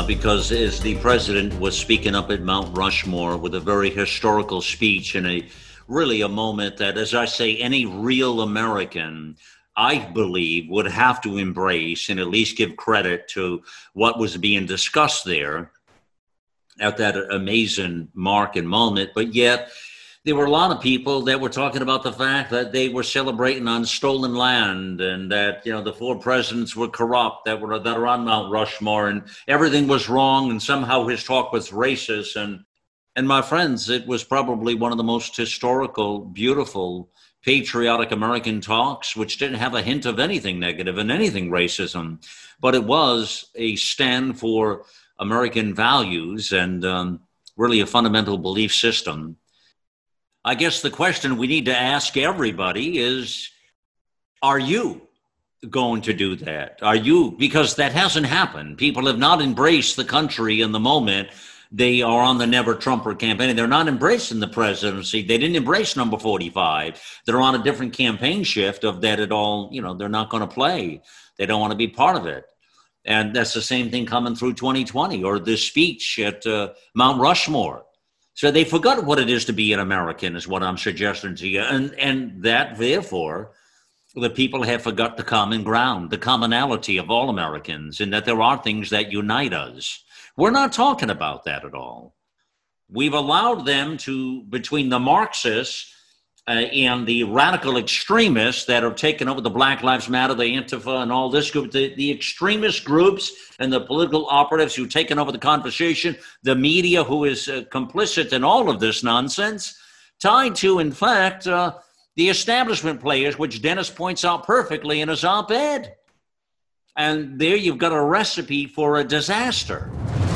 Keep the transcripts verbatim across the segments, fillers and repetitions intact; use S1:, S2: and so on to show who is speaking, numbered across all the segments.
S1: because as the president was speaking up at Mount Rushmore with a very historical speech and a really a moment that, as I say, any real American, I believe, would have to embrace and at least give credit to what was being discussed there at that amazing mark and moment. But yet there were a lot of people that were talking about the fact that they were celebrating on stolen land and that, you know, the four presidents were corrupt that were that are on Mount Rushmore and everything was wrong and somehow his talk was racist. And and my friends, it was probably one of the most historical, beautiful, patriotic American talks, which didn't have a hint of anything negative and anything racism, but it was a stand for American values and um, really a fundamental belief system. I guess the question we need to ask everybody is, are you going to do that? Are you, because that hasn't happened. People have not embraced the country in the moment. They are on the Never Trumper campaign. They're not embracing the presidency. They didn't embrace number forty-five. They're on a different campaign shift of that it all, you know, they're not going to play. They don't want to be part of it. And that's the same thing coming through twenty twenty or this speech at uh, Mount Rushmore. So they forgot what it is to be an American is what I'm suggesting to you. And, and that, therefore, the people have forgot the common ground, the commonality of all Americans, and that there are things that unite us. We're not talking about that at all. We've allowed them to, between the Marxists uh, and the radical extremists that have taken over the Black Lives Matter, the Antifa, and all this group, the, the extremist groups and the political operatives who've taken over the conversation, the media who is uh, complicit in all of this nonsense, tied to, in fact, uh, the establishment players, which Dennis points out perfectly in his op-ed. And there you've got a recipe for a disaster.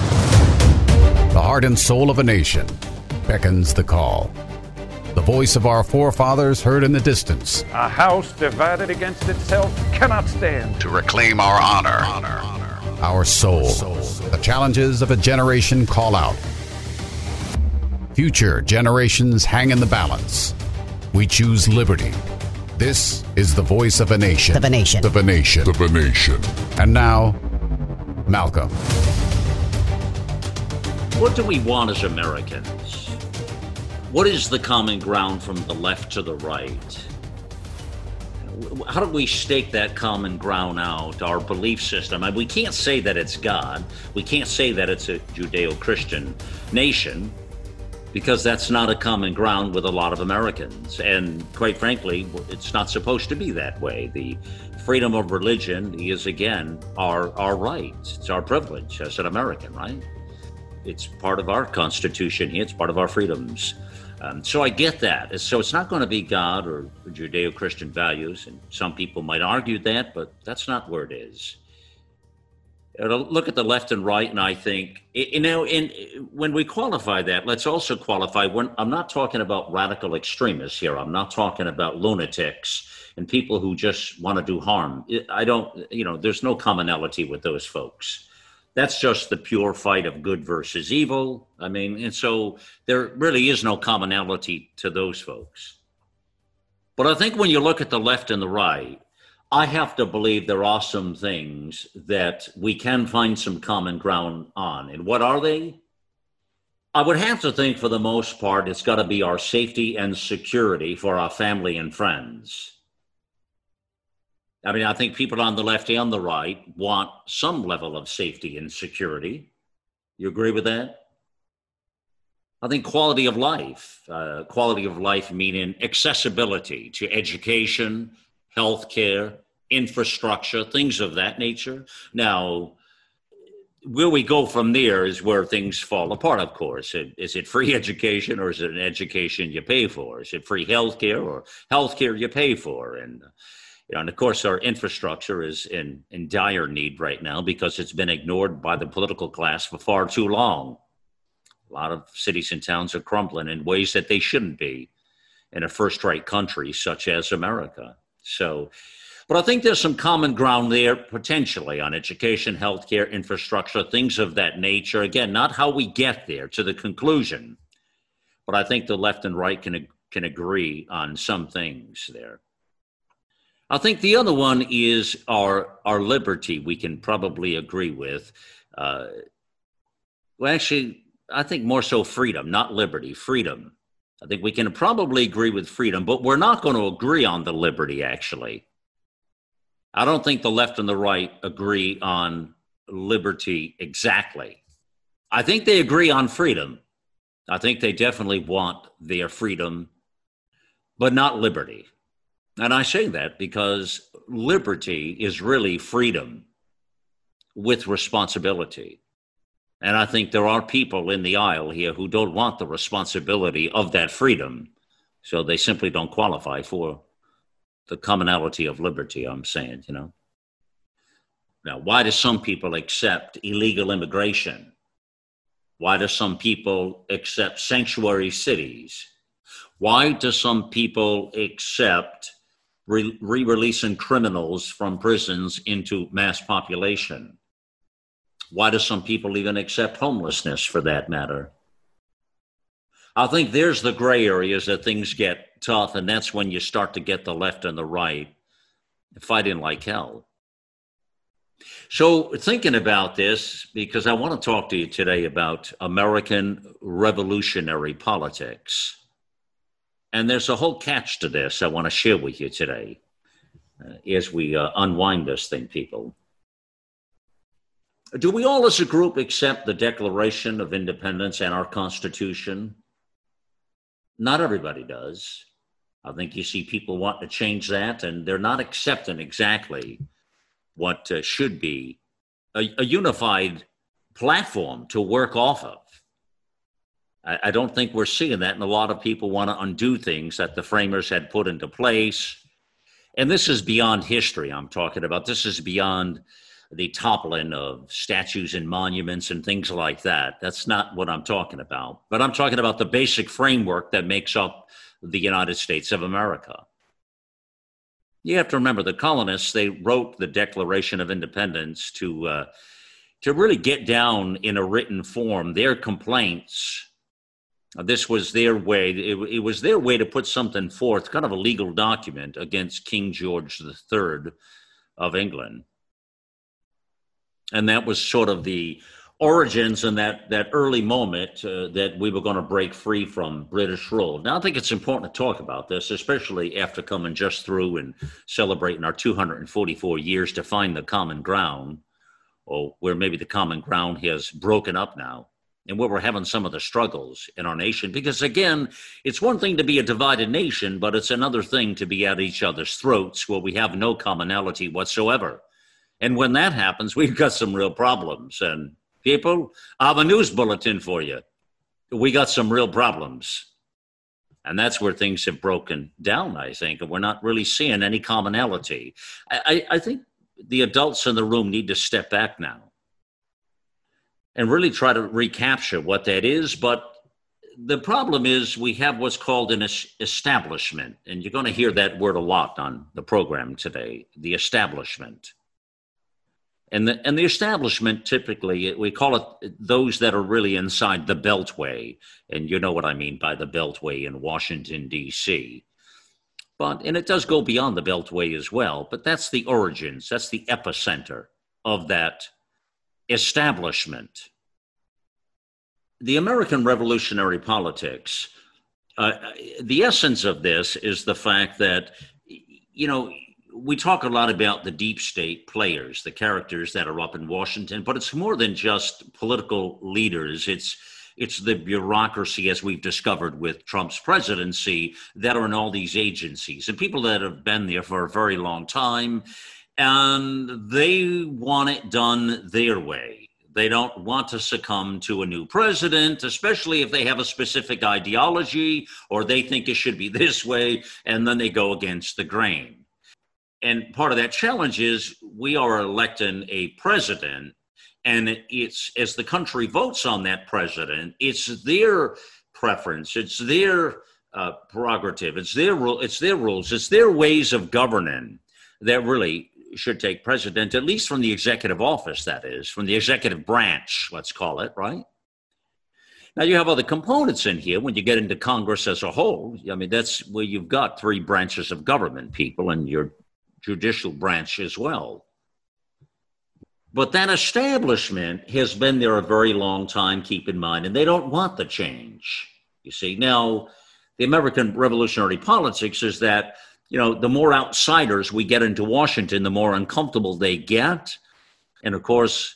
S2: The heart and soul of a nation beckons the call. The voice of our forefathers heard in the distance.
S3: A house divided against itself cannot stand.
S2: To reclaim our honor, honor, our soul. The challenges of a generation call out. Future generations hang in the balance. We choose liberty. This is the voice of a nation.
S4: The Venation.
S2: The Venation. The Venation. And now, Malcolm.
S1: What do we want as Americans? What is the common ground from the left to the right? How do we stake that common ground out, our belief system? I mean, we can't say that it's God. We can't say that it's a Judeo-Christian nation, because that's not a common ground with a lot of Americans. And quite frankly, it's not supposed to be that way. The freedom of religion is, again, our, our right. It's our privilege as an American, right? It's part of our Constitution here. It's part of our freedoms. Um, so I get that. So it's not going to be God or Judeo-Christian values, and some people might argue that, but that's not where it is. Look at the left and right, and I think, you know, in, when we qualify that, let's also qualify, when I'm not talking about radical extremists here. I'm not talking about lunatics and people who just want to do harm. I don't, you know, there's no commonality with those folks. That's just the pure fight of good versus evil. I mean, and so there really is no commonality to those folks. But I think when you look at the left and the right, I have to believe there are some things that we can find some common ground on. And what are they? I would have to think for the most part, it's got to be our safety and security for our family and friends. I mean, I think people on the left and the right want some level of safety and security. You agree with that? I think quality of life, uh, quality of life meaning accessibility to education, healthcare, infrastructure, things of that nature. Now, where we go from there is where things fall apart, of course. Is it free education or is it an education you pay for? Is it free healthcare or healthcare you pay for? And, you know, and of course, our infrastructure is in, in dire need right now because it's been ignored by the political class for far too long. A lot of cities and towns are crumbling in ways that they shouldn't be in a first-rate country such as America. So, but I think there's some common ground there potentially on education, healthcare, infrastructure, things of that nature. Again, not how we get there to the conclusion, but I think the left and right can, can agree on some things there. I think the other one is our, our liberty we can probably agree with. Uh, Well, actually, I think more so freedom, not liberty, freedom. I think we can probably agree with freedom, but we're not going to agree on the liberty, actually. I don't think the left and the right agree on liberty exactly. I think they agree on freedom. I think they definitely want their freedom, but not liberty. And I say that because liberty is really freedom with responsibility. And I think there are people in the aisle here who don't want the responsibility of that freedom, so they simply don't qualify for the commonality of liberty, I'm saying, you know. Now, why do some people accept illegal immigration? Why do some people accept sanctuary cities? Why do some people accept re- re-releasing criminals from prisons into mass population? Why do some people even accept homelessness, for that matter? I think there's the gray areas that things get tough, and that's when you start to get the left and the right fighting like hell. So thinking about this, because I want to talk to you today about American revolutionary politics. And there's a whole catch to this I want to share with you today uh, as we uh, unwind this thing, people. Do we all as a group accept the Declaration of Independence and our Constitution? Not everybody does. I think you see people want to change that, and they're not accepting exactly what uh, should be a, a unified platform to work off of. I, I don't think we're seeing that, and a lot of people want to undo things that the framers had put into place. And this is beyond history I'm talking about. This is beyond the toppling of statues and monuments and things like that. That's not what I'm talking about. But I'm talking about the basic framework that makes up the United States of America. You have to remember, the colonists, they wrote the Declaration of Independence to uh, to really get down in a written form their complaints. This was their way. It, it was their way to put something forth, kind of a legal document against King George the Third of England. And that was sort of the origins in that, that early moment uh, that we were going to break free from British rule. Now, I think it's important to talk about this, especially after coming just through and celebrating our two hundred forty-four years to find the common ground, or where maybe the common ground has broken up now, and where we're having some of the struggles in our nation. Because, again, it's one thing to be a divided nation, but it's another thing to be at each other's throats where we have no commonality whatsoever. And when that happens, we've got some real problems. And people, I have a news bulletin for you. We got some real problems. And that's where things have broken down, I think. And we're not really seeing any commonality. I, I, I think the adults in the room need to step back now and really try to recapture what that is. But the problem is we have what's called an establishment. And you're going to hear that word a lot on the program today, the establishment. And the, and the establishment, typically, we call it those that are really inside the Beltway. And you know what I mean by the Beltway in Washington, D C. But, and it does go beyond the Beltway as well, but that's the origins, that's the epicenter of that establishment. The American revolutionary politics, uh, the essence of this is the fact that, you know, we talk a lot about the deep state players, the characters that are up in Washington, but it's more than just political leaders. It's it's the bureaucracy, as we've discovered with Trump's presidency, that are in all these agencies and people that have been there for a very long time, and they want it done their way. They don't want to succumb to a new president, especially if they have a specific ideology or they think it should be this way, and then they go against the grain. And part of that challenge is we are electing a president, and it's, as the country votes on that president, it's their preference, it's their uh, prerogative, it's their rule, it's their rules, it's their ways of governing that really should take precedent, at least from the executive office, that is, from the executive branch, let's call it, right? Now, you have other components in here when you get into Congress as a whole. I mean, that's where you've got three branches of government, people, and your judicial branch as well. But that establishment has been there a very long time, keep in mind, and they don't want the change. You see, now the American revolutionary politics is that, you know, the more outsiders we get into Washington, the more uncomfortable they get. And of course,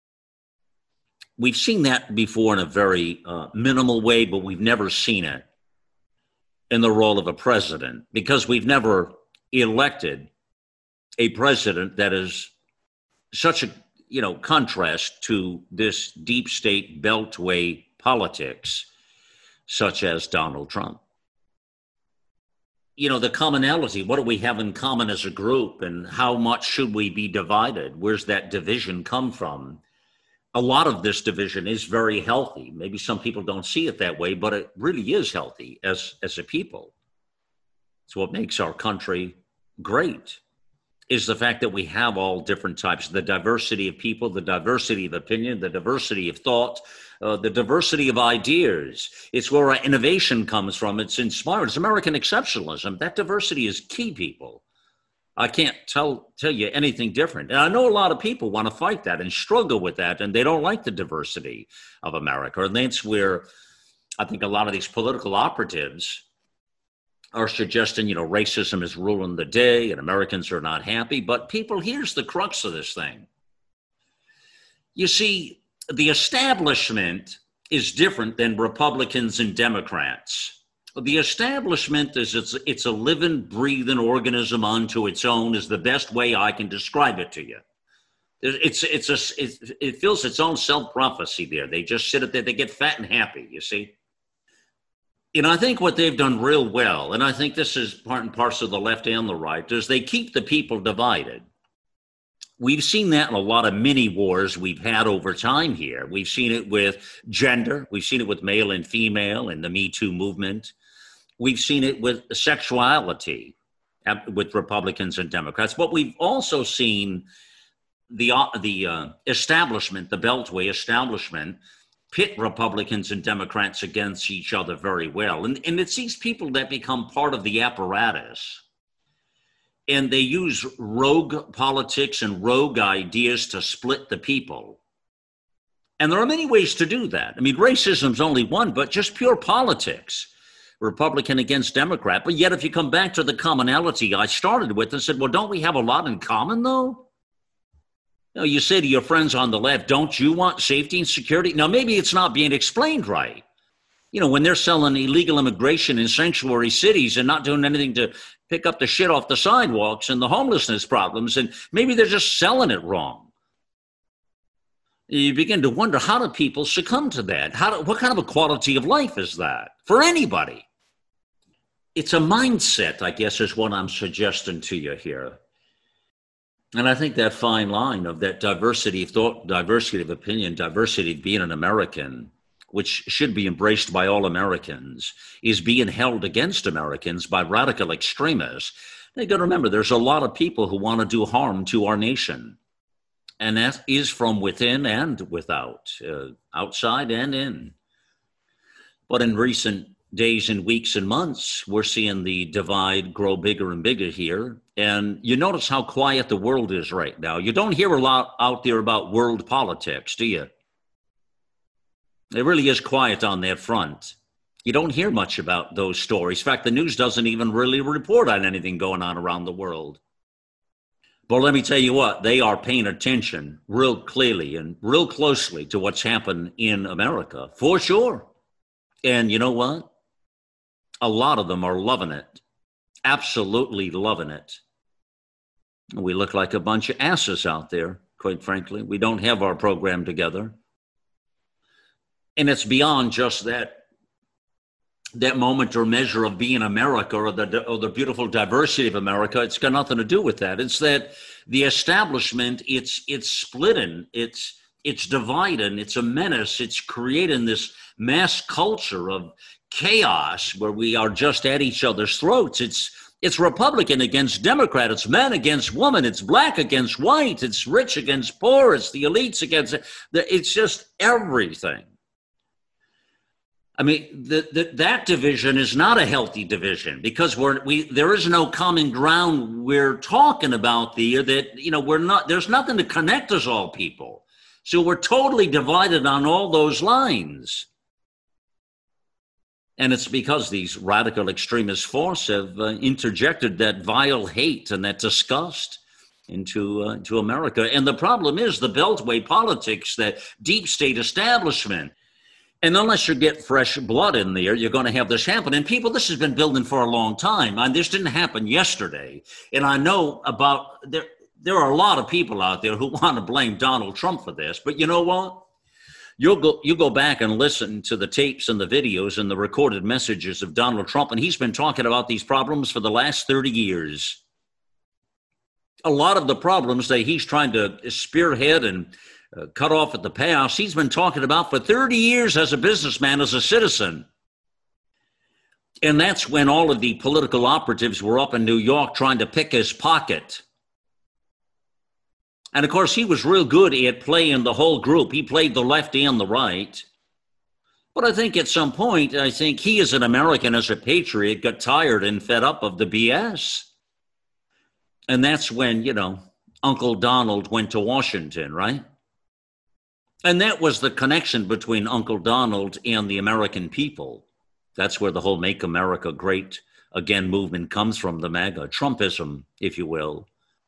S1: we've seen that before in a very uh, minimal way, but we've never seen it in the role of a president, because we've never elected a president that is such a, you know, contrast to this deep state beltway politics, such as Donald Trump. You know, the commonality, what do we have in common as a group, and how much should we be divided? Where's that division come from? A lot of this division is very healthy. Maybe some people don't see it that way, but it really is healthy as, as a people. It's what makes our country great, is the fact that we have all different types, the diversity of people, the diversity of opinion, the diversity of thought, uh, the diversity of ideas. It's where our innovation comes from. It's inspired. It's American exceptionalism. That diversity is key, people. I can't tell tell you anything different. And I know a lot of people want to fight that and struggle with that, and they don't like the diversity of America. And that's where I think a lot of these political operatives are suggesting, you know, racism is ruling the day and Americans are not happy. But people, here's the crux of this thing. You see, the establishment is different than Republicans and Democrats. The establishment is it's, it's a living, breathing organism unto its own, is the best way I can describe it to you. It's, it's a, it, it feels its own self-prophecy there. They just sit there, they get fat and happy, you see. And I think what they've done real well, and I think this is part and parcel of the left and the right, is they keep the people divided. We've seen that in a lot of mini wars we've had over time here. We've seen it with gender. We've seen it with male and female and the Me Too movement. We've seen it with sexuality with Republicans and Democrats. But we've also seen the, uh, the uh, establishment, the Beltway establishment, pit Republicans and Democrats against each other very well. And, and it's these people that become part of the apparatus. And they use rogue politics and rogue ideas to split the people. And there are many ways to do that. I mean, racism's only one, but just pure politics, Republican against Democrat. But yet, if you come back to the commonality I started with and said, well, don't we have a lot in common, though? You know, you say to your friends on the left, don't you want safety and security? Now, maybe it's not being explained right. You know, when they're selling illegal immigration in sanctuary cities and not doing anything to pick up the shit off the sidewalks and the homelessness problems, and maybe they're just selling it wrong. You begin to wonder, how do people succumb to that? How do, what kind of a quality of life is that for anybody? It's a mindset, I guess, is what I'm suggesting to you here. And I think that fine line of that diversity of thought, diversity of opinion, diversity of being an American, which should be embraced by all Americans, is being held against Americans by radical extremists. You got to remember, there's a lot of people who want to do harm to our nation. And that is from within and without, uh, outside and in. But in recent days and weeks and months, we're seeing the divide grow bigger and bigger here. And you notice how quiet the world is right now. You don't hear a lot out there about world politics, do you? It really is quiet on that front. You don't hear much about those stories. In fact, the news doesn't even really report on anything going on around the world. But let me tell you what, they are paying attention real clearly and real closely to what's happened in America, for sure. And you know what? A lot of them are loving it, absolutely loving it. We look like a bunch of asses out there, quite frankly. We don't have our program together. And it's beyond just that, that moment or measure of being America or the, or the beautiful diversity of America. It's got nothing to do with that. It's that the establishment, it's it's splitting, it's it's dividing, it's a menace, it's creating this mass culture of chaos where we are just at each other's throats. It's it's Republican against Democrat, it's men against women, it's black against white, it's rich against poor, it's the elites against, it's just everything. I mean, the, the, that division is not a healthy division because we're, we there is no common ground we're talking about there that, you know, we're not, there's nothing to connect us all people. So we're totally divided on all those lines. And it's because these radical extremist forces have uh, interjected that vile hate and that disgust into, uh, into America. And the problem is the Beltway politics, that deep state establishment. And unless you get fresh blood in there, you're going to have this happen. And people, this has been building for a long time. And this didn't happen yesterday. And I know about, there, there are a lot of people out there who want to blame Donald Trump for this. But you know what? You'll go, you go back and listen to the tapes and the videos and the recorded messages of Donald Trump. And he's been talking about these problems for the last thirty years. A lot of the problems that he's trying to spearhead and Uh, cut off at the pass, he's been talking about for thirty years as a businessman, as a citizen. And that's when all of the political operatives were up in New York trying to pick his pocket. And of course, he was real good at playing the whole group. He played the left and the right. But I think at some point, I think he as an American, as a patriot, got tired and fed up of the B S. And that's when, you know, Uncle Donald went to Washington, right? And that was the connection between Uncle Donald and the American people. That's where the whole Make America Great Again movement comes from, the MAGA, Trumpism, if you will.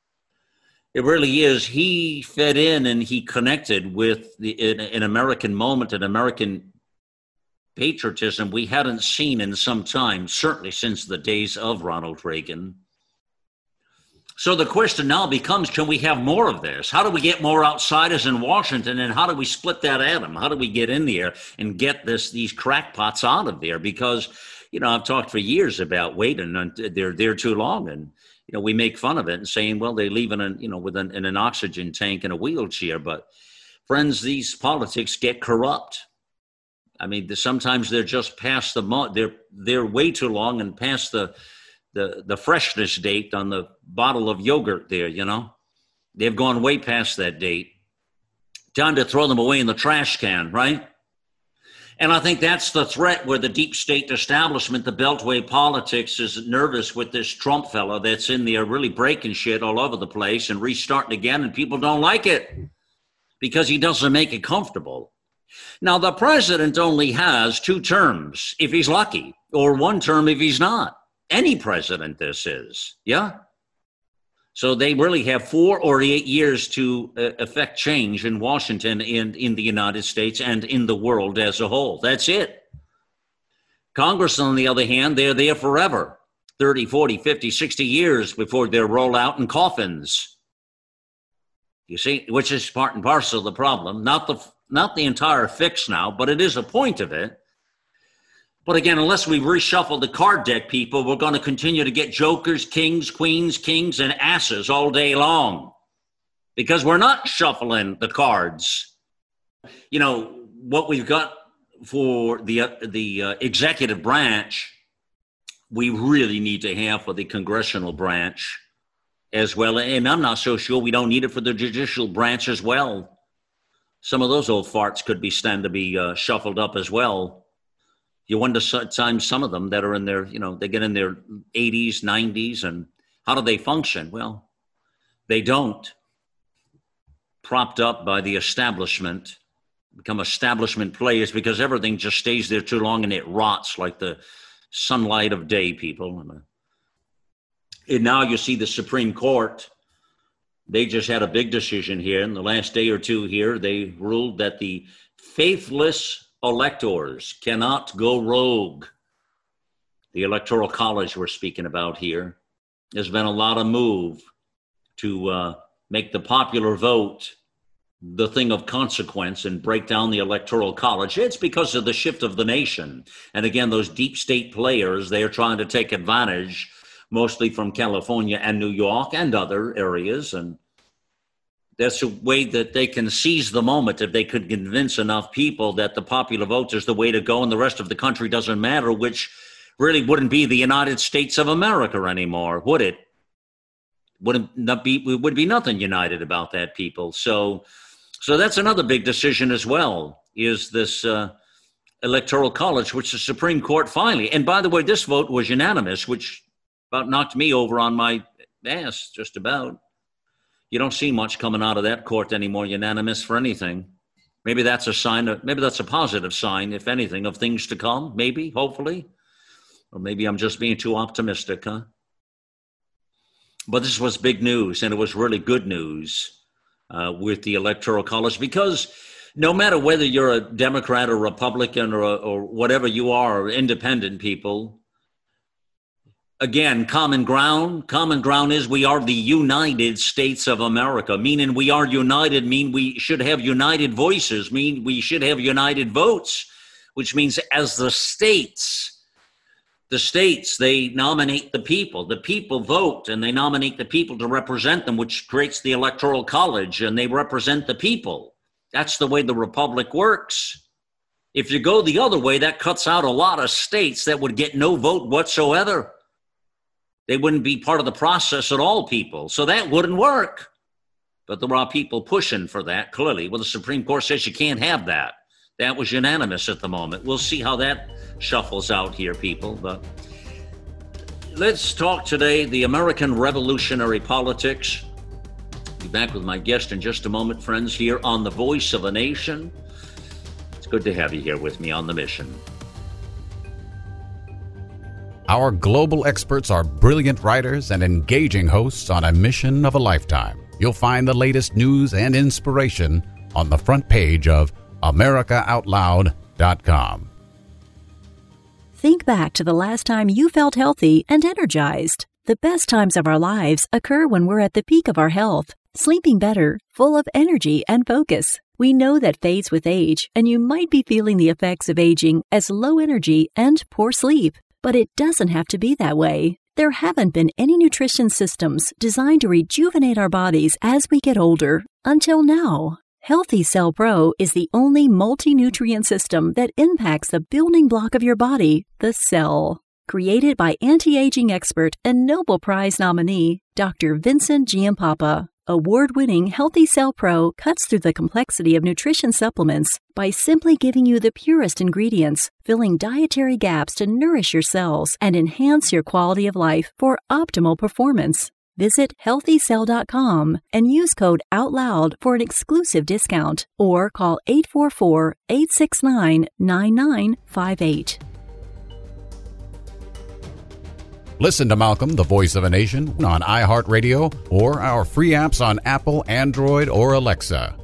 S1: It really is. He fed in and he connected with the, an, an American moment, an American patriotism we hadn't seen in some time, certainly since the days of Ronald Reagan. So the question now becomes, can we have more of this? How do we get more outsiders in Washington, and how do we split that atom? How do we get in there and get this these crackpots out of there? Because, you know, I've talked for years about waiting, and they're there too long, and, you know, we make fun of it and saying, well, they leave in an, you know, with an, in an oxygen tank and a wheelchair. But friends, these politics get corrupt. I mean, sometimes they're just past the, they're, they're way too long and past the, the the freshness date on the bottle of yogurt there, you know. They've gone way past that date. Time to throw them away in the trash can, right? And I think that's the threat where the deep state establishment, the Beltway politics, is nervous with this Trump fellow that's in there really breaking shit all over the place and restarting again, and people don't like it because he doesn't make it comfortable. Now, the president only has two terms if he's lucky, or one term if he's not. Any president this is, yeah? So they really have four or eight years to uh, effect change in Washington and in the United States and in the world as a whole. That's it. Congress, on the other hand, they're there forever, thirty, forty, fifty, sixty years before they're rolled out in coffins. You see, which is part and parcel of the problem. Not the, not the entire fix now, but it is a point of it. But again, unless we reshuffle the card deck, people, we're going to continue to get jokers, kings, queens, kings, and asses all day long because we're not shuffling the cards. You know, what we've got for the, uh, the uh, executive branch, we really need to have for the congressional branch as well. And I'm not so sure we don't need it for the judicial branch as well. Some of those old farts could be stand to be uh, shuffled up as well. You wonder sometimes some of them that are in their, you know, they get in their eighties, nineties, and how do they function? Well, they don't. Propped up by the establishment, become establishment players because everything just stays there too long and it rots like the sunlight of day, people. And now you see the Supreme Court, they just had a big decision here in the last day or two here. They ruled that the faithless electors cannot go rogue. The Electoral College we're speaking about here. There's been a lot of move to uh, make the popular vote the thing of consequence and break down the Electoral College. It's because of the shift of the nation. And again, those deep state players, they are trying to take advantage, mostly from California and New York and other areas. And that's a way that they can seize the moment if they could convince enough people that the popular vote is the way to go and the rest of the country doesn't matter, which really wouldn't be the United States of America anymore, would it? Wouldn't not be, would be nothing united about that, people. So, so that's another big decision as well, is this uh, Electoral College, which the Supreme Court finally, and by the way, this vote was unanimous, which about knocked me over on my ass, just about. You don't see much coming out of that court anymore, unanimous for anything. Maybe that's a sign of, maybe that's a positive sign, if anything, of things to come, maybe, hopefully. Or maybe I'm just being too optimistic, huh? But this was big news, and it was really good news uh, with the Electoral College, because no matter whether you're a Democrat or Republican or, or whatever you are, or independent people, again, common ground, common ground is we are the United States of America, meaning we are united, mean we should have united voices, mean we should have united votes, which means as the states, the states, they nominate the people. The people vote, and they nominate the people to represent them, which creates the Electoral College, and they represent the people. That's the way the republic works. If you go the other way, that cuts out a lot of states that would get no vote whatsoever. They wouldn't be part of the process at all, people. So that wouldn't work. But there are people pushing for that, clearly. Well, the Supreme Court says you can't have that. That was unanimous at the moment. We'll see how that shuffles out here, people. But let's talk today, the American revolutionary politics. I'll be back with my guest in just a moment, friends, here on The Voice of a Nation. It's good to have you here with me on the mission.
S2: Our global experts are brilliant writers and engaging hosts on a mission of a lifetime. You'll find the latest news and inspiration on the front page of America Out Loud dot com.
S4: Think back to the last time you felt healthy and energized. The best times of our lives occur when we're at the peak of our health, sleeping better, full of energy and focus. We know that fades with age, and you might be feeling the effects of aging as low energy and poor sleep. But it doesn't have to be that way. There haven't been any nutrition systems designed to rejuvenate our bodies as we get older until now. Healthy Cell Pro is the only multi-nutrient system that impacts the building block of your body, the cell. Created by anti-aging expert and Nobel Prize nominee, Doctor Vincent Giampapa, award-winning Healthy Cell Pro cuts through the complexity of nutrition supplements by simply giving you the purest ingredients, filling dietary gaps to nourish your cells and enhance your quality of life for optimal performance. Visit healthy cell dot com and use code OUTLOUD for an exclusive discount, or call eight four four, eight six nine, nine nine five eight.
S2: Listen to Malcolm, the Voice of a Nation, on iHeartRadio or our free apps on Apple, Android, or Alexa.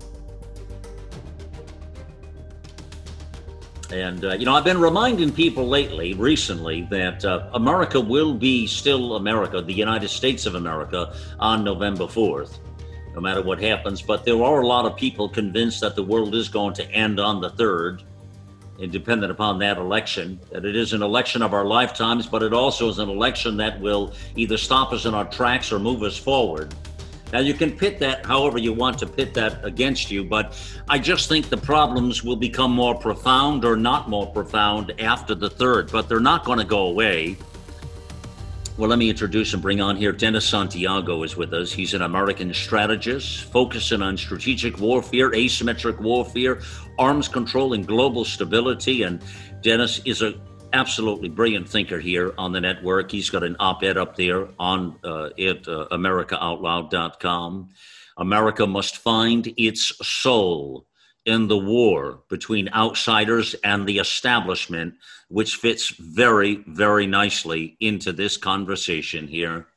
S1: And, uh, you know, I've been reminding people lately, recently, that uh, America will be still America, the United States of America, on November fourth, no matter what happens. But there are a lot of people convinced that the world is going to end on the third, and dependent upon that election, that it is an election of our lifetimes, but it also is an election that will either stop us in our tracks or move us forward. Now, you can pit that however you want to pit that against you, but I just think the problems will become more profound or not more profound after the third, but they're not going to go away. Well, let me introduce and bring on here Dennis Santiago is with us. He's an American strategist focusing on strategic warfare, asymmetric warfare, arms control, and global stability. And Dennis is a absolutely brilliant thinker here on the network. He's got an op-ed up there on uh, at uh, America Out Loud dot com. America must find its soul in the war between outsiders and the establishment, which fits very, very nicely into this conversation here.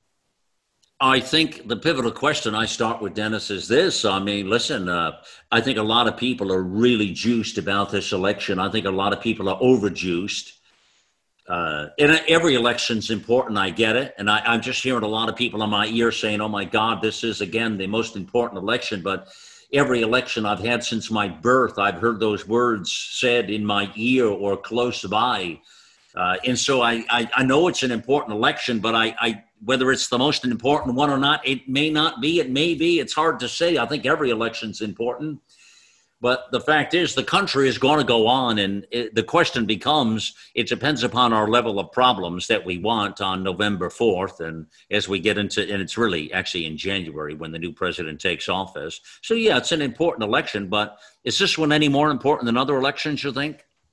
S1: I think the pivotal question I start with, Dennis, is this. I mean, listen, uh, I think a lot of people are really juiced about this election. I think a lot of people are overjuiced. Uh, and every election's important, I get it. And I, I'm just hearing a lot of people in my ear saying, oh, my God, this is, again, the most important election. But every election I've had since my birth, I've heard those words said in my ear or close by. Uh, and so I, I, I know it's an important election, but I, I whether it's the most important one or not, it may not be, it may be, it's hard to say. I think every election's important. But the fact is the country is going to go on, and it, the question becomes, it depends upon our level of problems that we want on November fourth. And as we get into, and it's really actually in January when the new president takes office. So yeah, it's an important election, but is this one any more important than other elections, you think?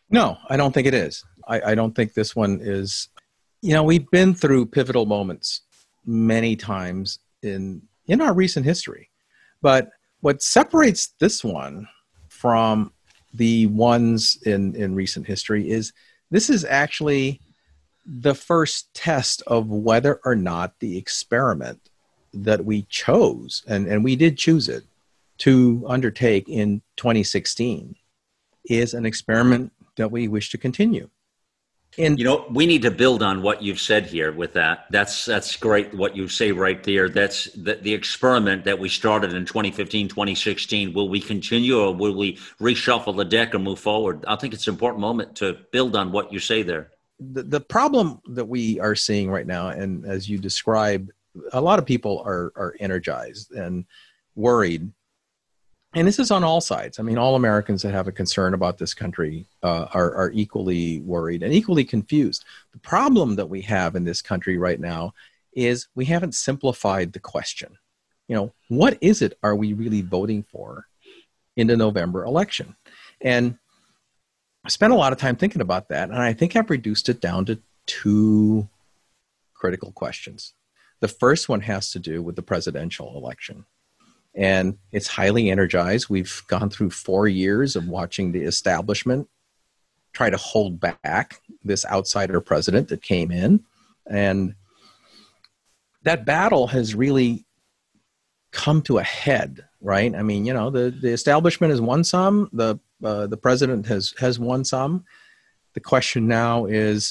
S5: No, I don't think it is. I, I don't think this one is, you know, we've been through pivotal moments many times in, in our recent history. But what separates this one from the ones in, in recent history is this is actually the first test of whether or not the experiment that we chose, and, and we did choose it, to undertake in twenty sixteen is an experiment that we wish to continue.
S1: And you know, we need to build on what you've said here with that. That's that's great what you say right there. That's the, the experiment that we started in twenty fifteen, twenty sixteen. Will we continue, or will we reshuffle the deck and move forward? I think it's an important moment to build on what you say there.
S5: The, the problem that we are seeing right now, and as you described, a lot of people are are energized and worried. And this is on all sides. I mean, all Americans that have a concern about this country uh, are, are equally worried and equally confused. The problem that we have in this country right now is we haven't simplified the question. You know, what is it are we really voting for in the November election? And I spent a lot of time thinking about that, and I think I've reduced it down to two critical questions. The first one has to do with the presidential election. And it's highly energized. We've gone through four years of watching the establishment try to hold back this outsider president that came in. And that battle has really come to a head, right? I mean, you know, the, the establishment has won some, the, uh, the president has, has won some. The question now is,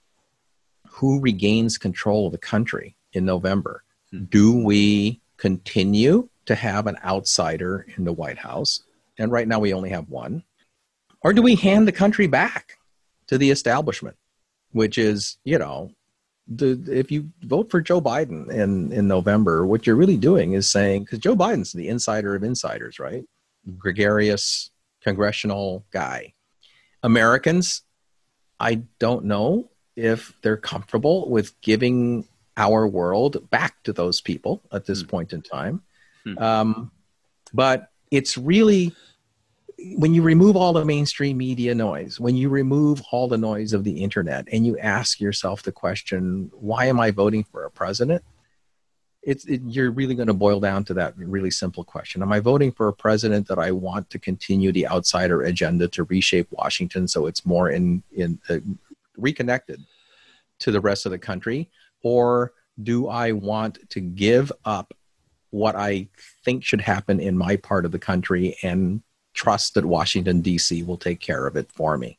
S5: who regains control of the country in November? Hmm. Do we continue to have an outsider in the White House? And right now we only have one. Or do we hand the country back to the establishment, which is, you know, the, if you vote for Joe Biden in, in November, what you're really doing is saying, because Joe Biden's the insider of insiders, right? Gregarious congressional guy. Americans, I don't know if they're comfortable with giving our world back to those people at this mm. point in time. Mm. Um, but it's really, when you remove all the mainstream media noise, when you remove all the noise of the internet, and you ask yourself the question, why am I voting for a president? It's, it, you're really going to boil down to that really simple question. Am I voting for a president that I want to continue the outsider agenda to reshape Washington so it's more in, in uh, reconnected to the rest of the country? Or do I want to give up what I think should happen in my part of the country and trust that Washington, D C will take care of it for me?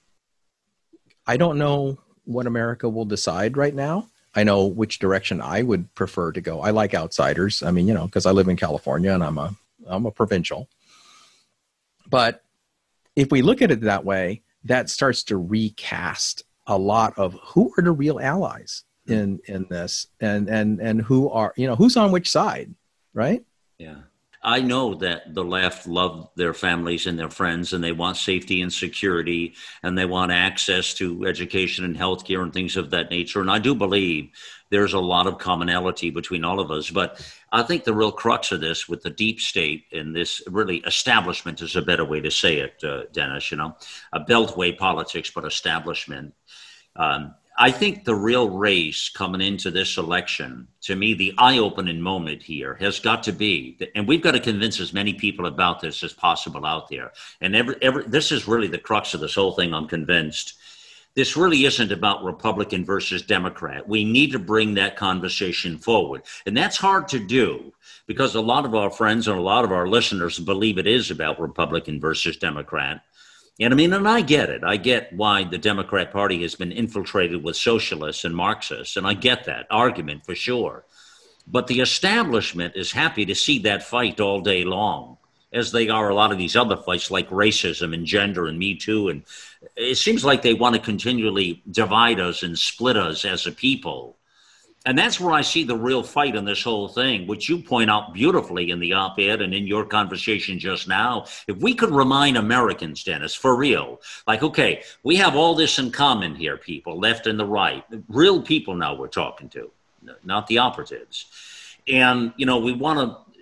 S5: I don't know what America will decide right now. I know which direction I would prefer to go. I like outsiders. I mean, you know, because I live in California and I'm a I'm a provincial. But if we look at it that way, that starts to recast a lot of who are the real allies in in this, and and and who are, you know, who's on which side, right?
S1: Yeah. I know that the left love their families and their friends, and they want safety and security, and they want access to education and healthcare and things of that nature. And I do believe there's a lot of commonality between all of us. But I think the real crux of this with the deep state and this really establishment is a better way to say it, uh, Dennis, you know, a beltway politics, but establishment. Um, I think the real race coming into this election, to me, the eye-opening moment here has got to be, and we've got to convince as many people about this as possible out there. And every, every, this is really the crux of this whole thing, I'm convinced. This really isn't about Republican versus Democrat. We need to bring that conversation forward. And that's hard to do because a lot of our friends and a lot of our listeners believe it is about Republican versus Democrat. And I mean, and I get it. I get why the Democrat Party has been infiltrated with socialists and Marxists, and I get that argument for sure. But the establishment is happy to see that fight all day long, as they are a lot of these other fights like racism and gender and Me Too. And it seems like they want to continually divide us and split us as a people. And that's where I see the real fight in this whole thing, which you point out beautifully in the op-ed and in your conversation just now. If we could remind Americans, Dennis, for real, like, okay, we have all this in common here, people, left and the right, real people now we're talking to, not the operatives. And, you know, we want to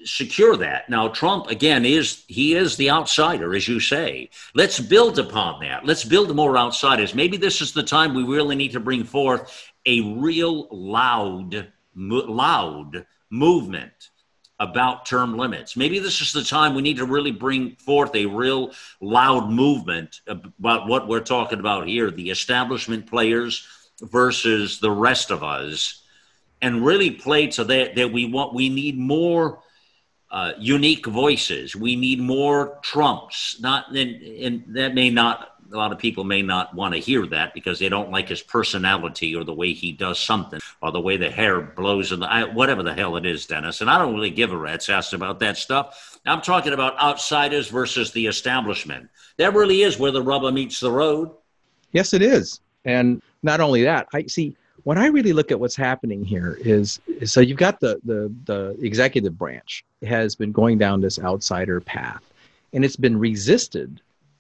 S1: secure that. Now, Trump, again, is he is the outsider, as you say. Let's build upon that. Let's build more outsiders. Maybe this is the time we really need to bring forth a real loud, mo- loud movement about term limits. Maybe this is the time we need to really bring forth a real loud movement about what we're talking about here, the establishment players versus the rest of us, and really play to that, that we want, we need more uh, unique voices. We need more Trumps. Not, and, and that may not, a lot of people may not want to hear that because they don't like his personality or the way he does something or the way the hair blows in the, I, whatever the hell it is, Dennis. And I don't really give a rat's ass about that stuff. I'm talking about outsiders versus the establishment. That really is where the rubber meets the road.
S5: Yes, it is. And not only that, I see when I really look at what's happening here is, is so you've got the, the, the executive branch has been going down this outsider path, and it's been resisted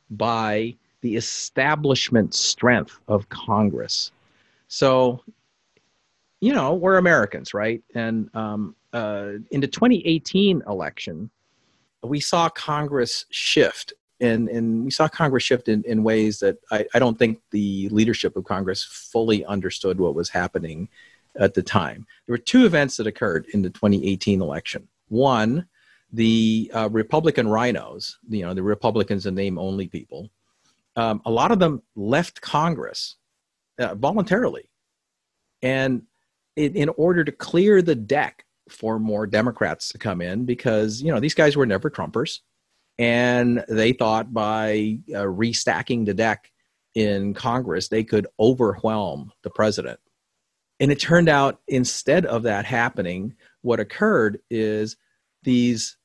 S5: by the establishment strength of Congress. So, you know, we're Americans, right? And um, uh, in the twenty eighteen election, we saw Congress shift. And, and we saw Congress shift in, in ways that I, I don't think the leadership of Congress fully understood what was happening at the time. There were two events that occurred in the twenty eighteen election. One, the uh, Republican rhinos, you know, the Republicans and name-only people, um, a lot of them left Congress uh, voluntarily. And in, in order to clear the deck for more Democrats to come in, because, you know, these guys were never Trumpers. And they thought by uh, restacking the deck in Congress, they could overwhelm the president. And it turned out instead of that happening, what occurred is these,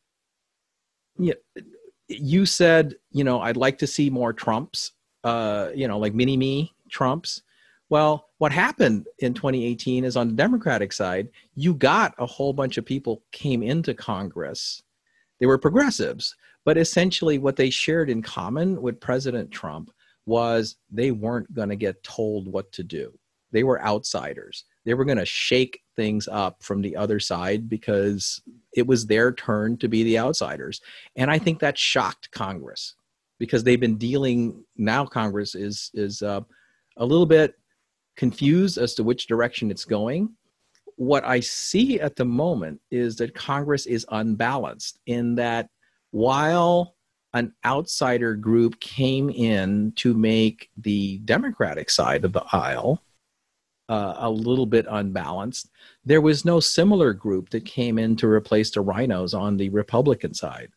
S5: you know, you said, you know, I'd like to see more Trumps, uh, you know, like mini-me Trumps. Well, what happened in twenty eighteen is on the Democratic side, you got a whole bunch of people came into Congress. They were progressives. But essentially what they shared in common with President Trump was they weren't going to get told what to do. They were outsiders. They were going to shake things up from the other side because it was their turn to be the outsiders. And I think that shocked Congress because they've been dealing, now Congress is, is uh, a little bit confused as to which direction it's going. What I see at the moment is that Congress is unbalanced in that while an outsider group came in to make the Democratic side of the aisle uh, a little bit unbalanced, there was no similar group that came in to replace the rhinos on the Republican side.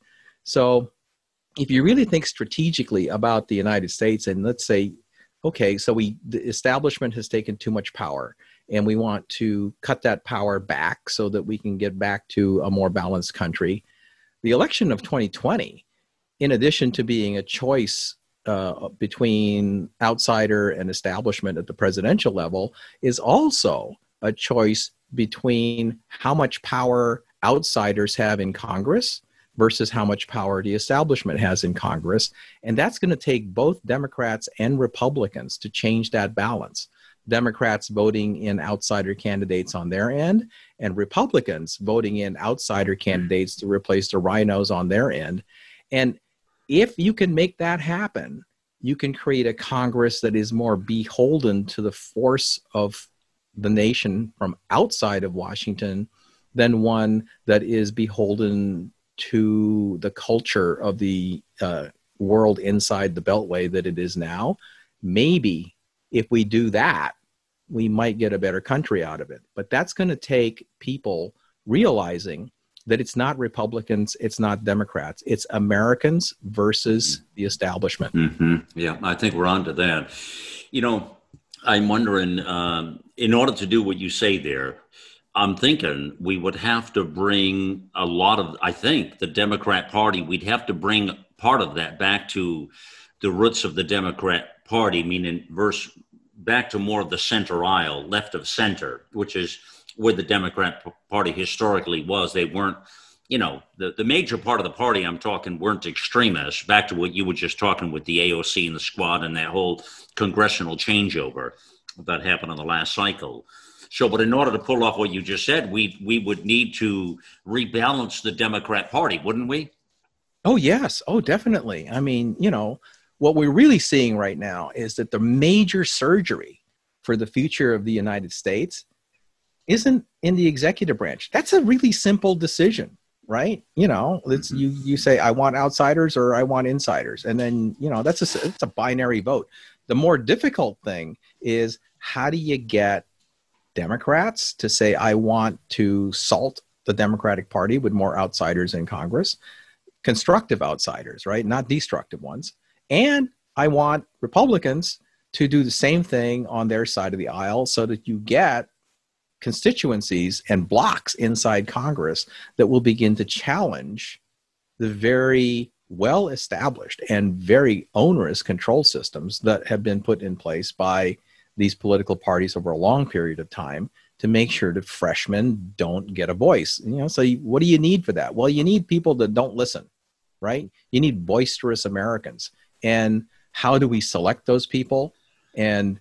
S5: So if you really think strategically about the United States, and let's say, okay, so we the establishment has taken too much power, and we want to cut that power back so that we can get back to a more balanced country. The election of twenty twenty, in addition to being a choice uh, between outsider and establishment at the presidential level, is also a choice between how much power outsiders have in Congress versus how much power the establishment has in Congress. And that's going to take both Democrats and Republicans to change that balance. Democrats voting in outsider candidates on their end, and Republicans voting in outsider candidates to replace the rhinos on their end. And if you can make that happen, you can create a Congress that is more beholden to the force of the nation from outside of Washington than one that is beholden to the culture of the uh, world inside the Beltway that it is now. Maybe if we do that, we might get a better country out of it. But that's going to take people realizing that it's not Republicans, it's not Democrats, it's Americans versus the establishment.
S1: Mm-hmm. Yeah, I think we're on to that. You know, I'm wondering, um, in order to do what you say there, I'm thinking we would have to bring a lot of, I think, the Democrat Party, we'd have to bring part of that back to the roots of the Democrat Party, meaning verse back to more of the center aisle, left of center, which is where the Democrat Party historically was. They weren't, you know, the, the major part of the party I'm talking weren't extremists, back to what you were just talking with the A O C and the squad and that whole congressional changeover that happened in the last cycle. So, but in order to pull off what you just said, we we would need to rebalance the Democrat Party, wouldn't we?
S5: Oh, yes. Oh, definitely. I mean, you know, what we're really seeing right now is that the major surgery for the future of the United States isn't in the executive branch. That's a really simple decision, right? You know, it's you you say, I want outsiders or I want insiders. And then, you know, that's a, it's a binary vote. The more difficult thing is, how do you get Democrats to say, I want to salt the Democratic Party with more outsiders in Congress, constructive outsiders, right? Not destructive ones. And I want Republicans to do the same thing on their side of the aisle so that you get constituencies and blocks inside Congress that will begin to challenge the very well-established and very onerous control systems that have been put in place by these political parties over a long period of time to make sure that freshmen don't get a voice. You know, so you, what do you need for that? Well, you need people that don't listen, right? You need boisterous Americans. And how do we select those people? And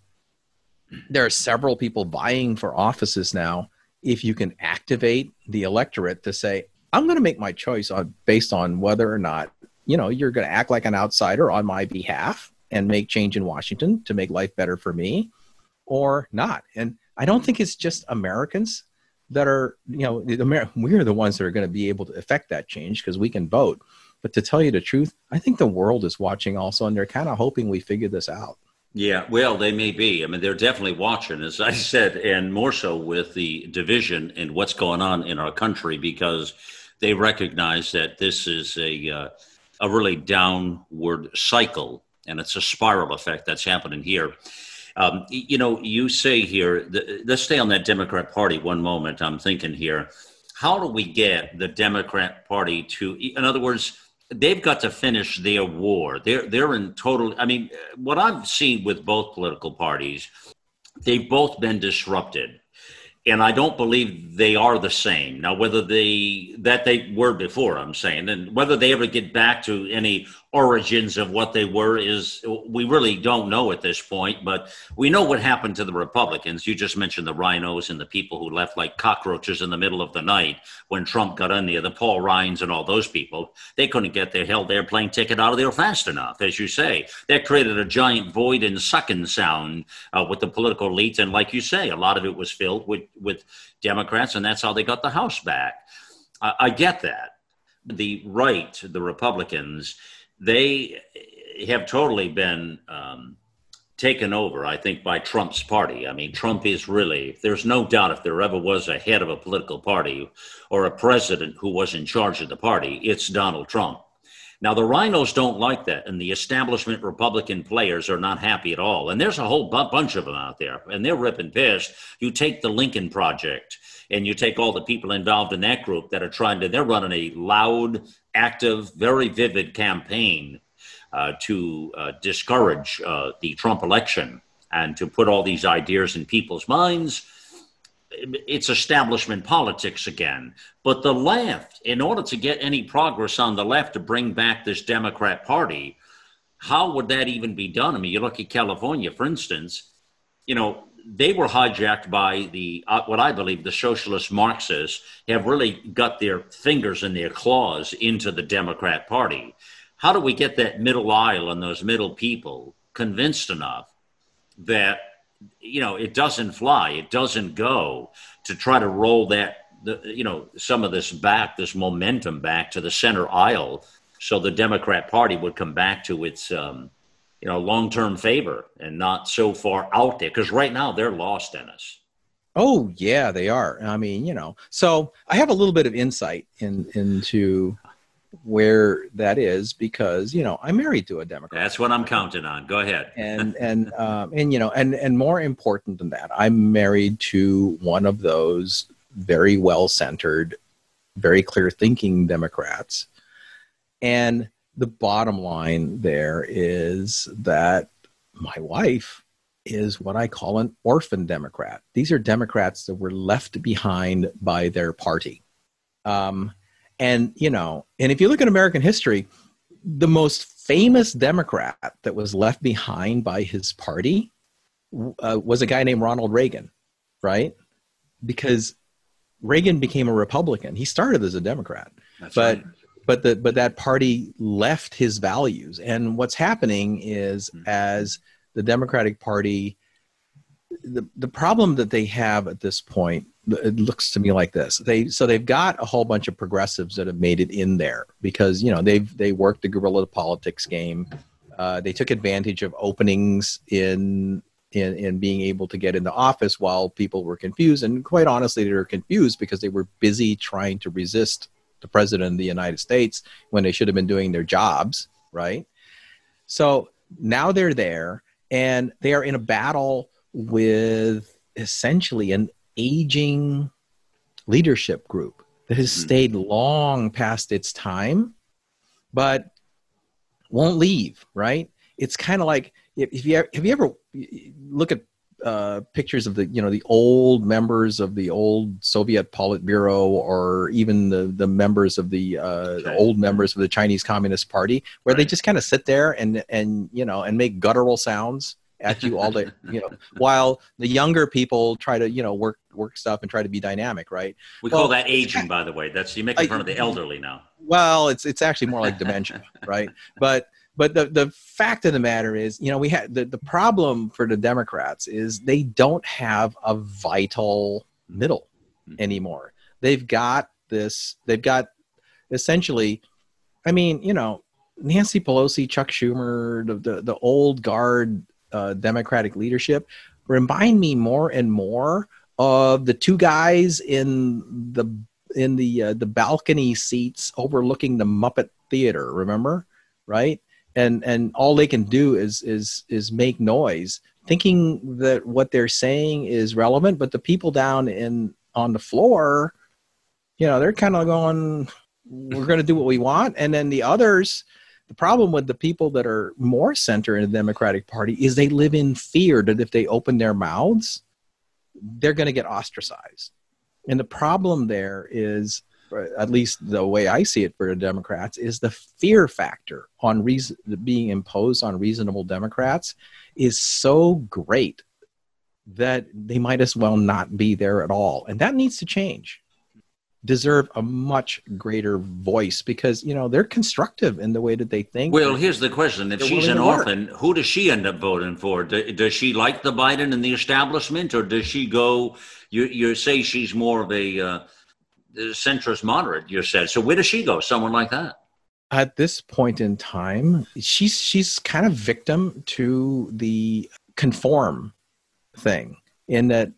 S5: there are several people vying for offices now. If you can activate the electorate to say, I'm going to make my choice on, based on whether or not, you know, you're going to act like an outsider on my behalf and make change in Washington to make life better for me, or not. And I don't think it's just Americans that are, you know, the Amer- we're the ones that are going to be able to affect that change because we can vote. But to tell you the truth, I think the world is watching also, and they're kind of hoping we figure this out.
S1: Yeah, well, they may be. I mean, they're definitely watching, as I said, and more so with the division and what's going on in our country, because they recognize that this is a uh, a really downward cycle, and it's a spiral effect that's happening here. Um, you know, you say here, the, let's stay on that Democrat Party one moment. I'm thinking here, how do we get the Democrat Party to, in other words, they've got to finish their war. They're they're in total. I mean, what I've seen with both political parties, they've both been disrupted, and I don't believe they are the same now. Whether they that they were before, I'm saying, and whether they ever get back to any origins of what they were is we really don't know at this point. But we know what happened to the Republicans. You just mentioned the rhinos and the people who left like cockroaches in the middle of the night when Trump got in there, the Paul Ryans and all those people. They couldn't get their held airplane ticket out of there fast enough, as you say. That created a giant void and sucking sound uh, with the political elite. And like you say, a lot of it was filled with, with Democrats, and that's how they got the House back. I, I get that. The right, the Republicans, they have totally been um, taken over, I think, by Trump's party. I mean, Trump is really, there's no doubt if there ever was a head of a political party or a president who was in charge of the party, it's Donald Trump. Now, the rhinos don't like that, and the establishment Republican players are not happy at all. And there's a whole bu- bunch of them out there, and they're ripping pissed. You take the Lincoln Project, and you take all the people involved in that group that are trying to, they're running a loud, active, very vivid campaign uh, to uh, discourage uh, the Trump election and to put all these ideas in people's minds. It's establishment politics again. But the left, in order to get any progress on the left to bring back this Democrat Party, how would that even be done? I mean, you look at California, for instance, you know, they were hijacked by the, uh, what I believe, the socialist Marxists have really got their fingers and their claws into the Democrat Party. How do we get that middle aisle and those middle people convinced enough that, you know, it doesn't fly, it doesn't go, to try to roll that, the, you know, some of this back, this momentum back to the center aisle, so the Democrat Party would come back to its, um, you know, long-term favor and not so far out there, because right now they're lost, Dennis.
S5: Oh, yeah, they are. I mean, you know, so I have a little bit of insight in, into where that is because, you know, I'm married to a Democrat.
S1: That's what I'm counting on. Go ahead.
S5: and, and, um, and, you know, and, and more important than that, I'm married to one of those very well-centered, very clear-thinking Democrats. And the bottom line there is that my wife is what I call an orphan Democrat. These are Democrats that were left behind by their party. Um, and, you know, and if you look at American history, the most famous Democrat that was left behind by his party uh, was a guy named Ronald Reagan, right? because Reagan became a Republican. He started as a Democrat,
S1: That's
S5: but
S1: right.
S5: but the but that party left his values. And what's happening is, mm-hmm. as the Democratic Party, the the problem that they have at this point, it looks to me like this. They so they've got a whole bunch of progressives that have made it in there because, you know, they've they worked the guerrilla politics game. Uh, they took advantage of openings in. In, in being able to get into office while people were confused. And quite honestly, they were confused because they were busy trying to resist the president of the United States when they should have been doing their jobs, right? So now they're there, and they are in a battle with essentially an aging leadership group that has mm-hmm. stayed long past its time, but won't leave, right? It's kind of like, if you have you ever look at uh, pictures of the, you know, the old members of the old Soviet Politburo, or even the the members of the, uh, okay. the old members of the Chinese Communist Party, where right. they just kind of sit there and and you know and make guttural sounds at you all day, you know, while the younger people try to, you know, work work stuff and try to be dynamic, right?
S1: We
S5: well,
S1: call that aging, by the way. That's you make in front of the elderly now.
S5: Well, it's it's actually more like dementia, right? But But the, the fact of the matter is, you know, we had the, the problem for the Democrats is they don't have a vital middle anymore. They've got this, they've got essentially, I mean, you know, Nancy Pelosi, Chuck Schumer, the, the, the old guard uh, Democratic leadership remind me more and more of the two guys in the, in the, uh, the balcony seats overlooking the Muppet Theater, remember? Right? And and all they can do is is is make noise, thinking that what they're saying is relevant. But the people down in on the floor, you know, they're kind of going, "We're going to do what we want." And then the others, the problem with the people that are more center in the Democratic Party is they live in fear that if they open their mouths, they're going to get ostracized. And the problem there is, at least the way I see it for the Democrats, is the fear factor on reason being imposed on reasonable Democrats is so great that they might as well not be there at all. And that needs to change. Deserve a much greater voice because, you know, they're constructive in the way that they think.
S1: Well, here's the question. If she's an orphan, who does she end up voting for? Does she like the Biden and the establishment, or does she go, you, you say she's more of a, uh, centrist moderate, you said. So where does she go? Someone like that?
S5: At this point in time, she's she's kind of victim to the conform thing, in that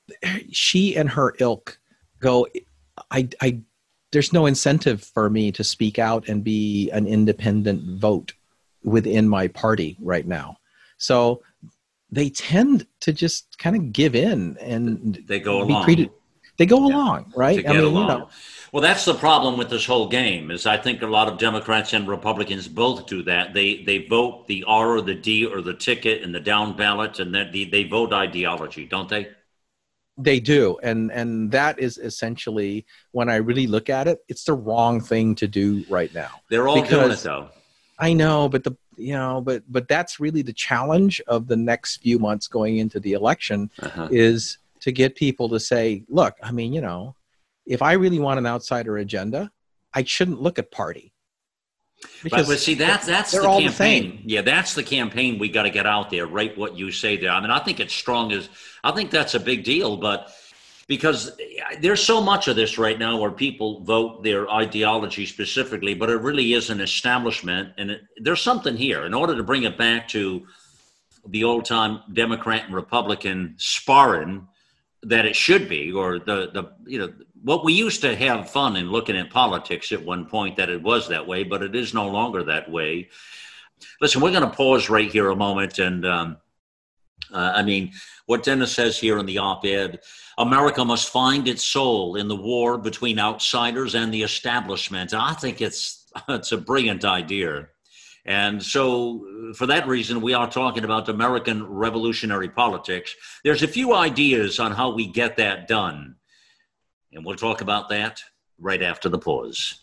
S5: she and her ilk go, I, I, there's no incentive for me to speak out and be an independent vote within my party right now. So they tend to just kind of give in and
S1: they go
S5: be
S1: along.
S5: treated. They go
S1: Yeah.
S5: along, right?
S1: To get
S5: I mean,
S1: along.
S5: you know.
S1: Well, that's the problem with this whole game. Is I think a lot of Democrats and Republicans both do that. They they vote the R or the D or the ticket and the down ballot, and then they, they vote ideology, don't they?
S5: They do, and and that is essentially, when I really look at it, it's the wrong thing to do right now.
S1: They're all doing it,
S5: Because
S1: though.
S5: I know, but the you know, but but that's really the challenge of the next few months going into the election,
S1: Uh-huh.
S5: is to get people to say, look, I mean, you know, if I really want an outsider agenda, I shouldn't look at party.
S1: But, but see, that's that's
S5: they're
S1: the
S5: all
S1: campaign.
S5: the same.
S1: Yeah, that's the campaign we got to get out there. Right, what you say there. I mean, I think it's strong as. I think that's a big deal, but because there's so much of this right now where people vote their ideology specifically, but it really is an establishment, and it, there's something here. In order to bring it back to the old-time Democrat and Republican sparring that it should be, or the the you know. What we used to have fun in looking at politics at one point, that it was that way, but it is no longer that way. Listen, we're going to pause right here a moment. And um, uh, I mean, what Dennis says here in the op-ed, America must find its soul in the war between outsiders and the establishment. I think it's it's a brilliant idea. And so for that reason, we are talking about American revolutionary politics. There's a few ideas on how we get that done. And we'll talk about that right after the pause.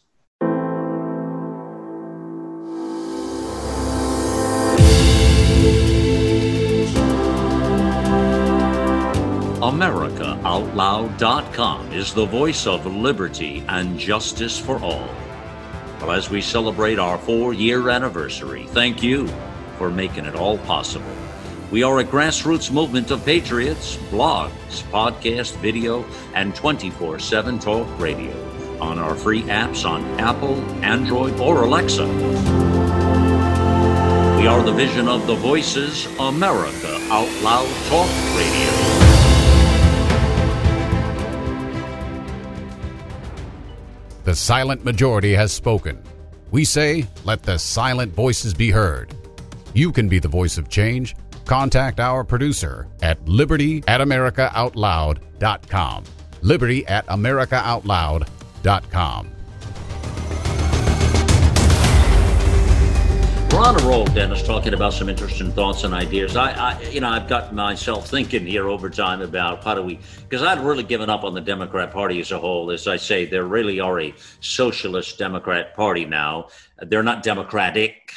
S1: America Out Loud dot com is the voice of liberty and justice for all. Well, as we celebrate our four-year anniversary, thank you for making it all possible. We are a grassroots movement of patriots, blogs, podcast, video, and twenty-four seven talk radio on our free apps on Apple, Android, or Alexa. We are the vision of the Voices America Out Loud Talk Radio.
S2: The silent majority has spoken. We say, let the silent voices be heard. You can be the voice of change. Contact our producer at liberty at america out loud dot com. liberty at america out loud dot com.
S1: We're on a roll, Dennis, talking about some interesting thoughts and ideas. I, I, you know, I've got myself thinking here over time about how do we, because I'd really given up on the Democrat Party as a whole. As I say, they really are a socialist Democrat Party now. They're not democratic.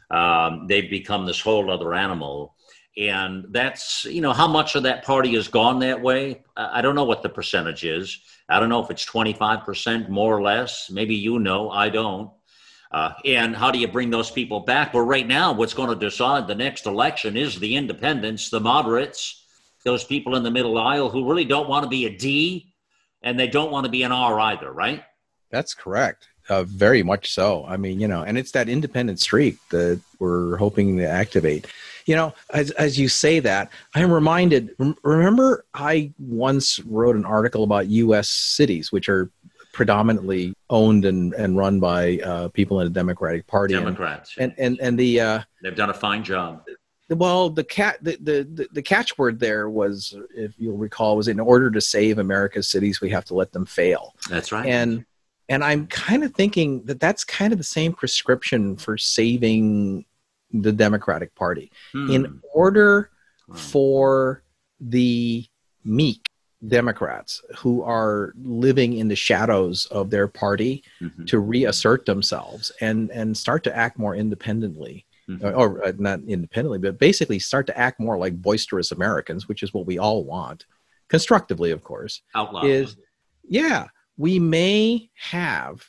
S1: Um, they've become this whole other animal. And that's, you know, how much of that party has gone that way? I don't know what the percentage is. I don't know if it's twenty-five percent, more or less. Maybe you know, I don't. Uh, and how do you bring those people back? Well, right now, what's going to decide the next election is the independents, the moderates, those people in the middle aisle who really don't want to be a D and they don't want to be an R either, right?
S5: That's correct. Uh, very much so. I mean, you know, and it's that independent streak that we're hoping to activate. You know, as as you say that, I'm reminded, remember I once wrote an article about U S cities, which are predominantly owned and, and run by uh, people in the Democratic Party.
S1: Democrats.
S5: And and, and the... Uh,
S1: They've done a fine job.
S5: Well, the, cat, the, the, the catchword there was, if you'll recall, was in order to save America's cities, we have to let them fail.
S1: That's right.
S5: And and I'm kind of thinking that that's kind of the same prescription for saving the Democratic Party. Hmm. In order wow. for the meek Democrats who are living in the shadows of their party mm-hmm. to reassert themselves and, and start to act more independently, mm-hmm. or, or not independently, but basically start to act more like boisterous Americans, which is what we all want, constructively, of course.
S1: Out loud.
S5: Is, yeah, we may have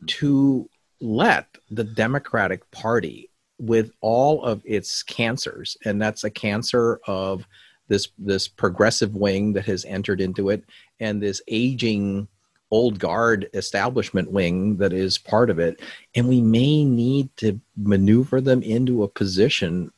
S5: to let the Democratic Party, with all of its cancers, and that's a cancer of this this progressive wing that has entered into it, and this aging old guard establishment wing that is part of it, and we may need to maneuver them into a position